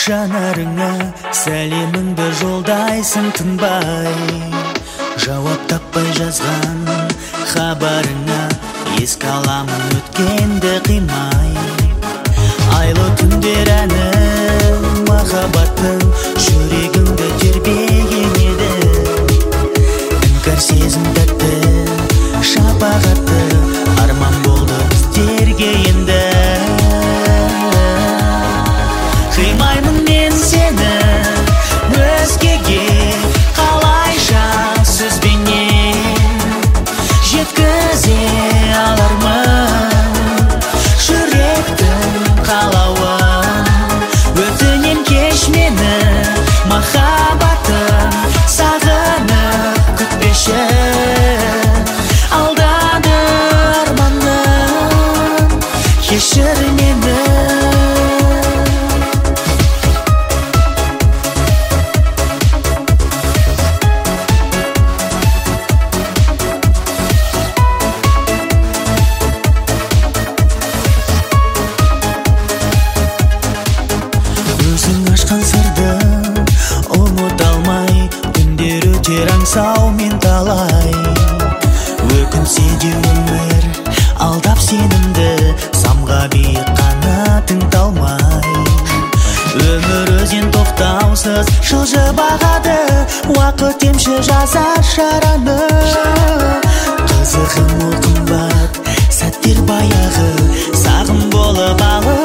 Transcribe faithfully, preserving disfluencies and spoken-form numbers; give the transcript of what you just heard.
жанарыңа сәлеміңді жолдайсың тынбай, жауап таппай жазған хабарыңа еске аламын өткенді қимай. Айлы түндер әні махаббаттың жүрегімді тербеген еді, іңкәр сезім тәтті шапағатты арман болды біздерге енді. Қимаймын мен сені өзгеге, қалайша сөзбенен жеткізе алармын жүректің қалауын. Өтінем кеш мені махаббатым, сағынып күтпеші, алдады арманым, кешір мені. Өзің ашқан сырды ұмыта алмай, күндер өтер аңсау мен талай. Өкінсе де өмір алдап сенімді, самға биік қанатың талмай. Өмір өзен тоқтаусыз жылжып ағады, уақыт емші жазар шараны. Қызығым ол қымбат сәттер баяғы, сағым болып алып